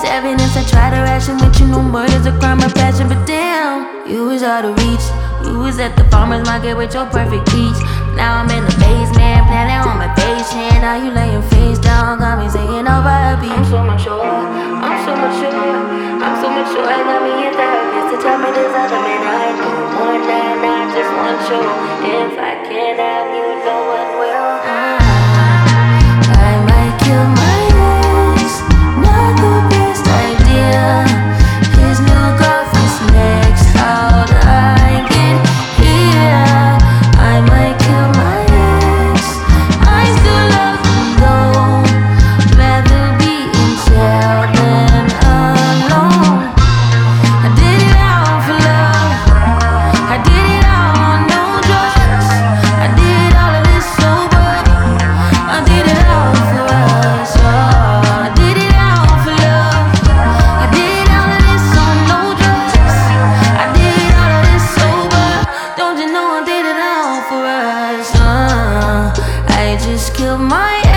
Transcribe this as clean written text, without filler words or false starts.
evidence I try to ration with you. No murder's a crime of passion, but damn, you was out of reach. You was at the farmer's market with your perfect peach. Now I'm in the basement, planning on my patient. Now you laying face down, got me singing over a beat. I'm so mature, I'm so mature, I'm so mature. I got me a therapist to tell me there's other men I do more than I just want you. If I can't have you, no one will. I might kill my ex, not the best idea. His new girlfriend's next, how'd I get here? I might kill my ex, I still love him though. Rather be in jail than alone. I did it all for love, I did it all on no drugs. I did all of this sober, I did it all for us. Oh, I did it all for love, I did all of this on no drugs. I did all of this sober, don't you know I did it all for us. I just killed my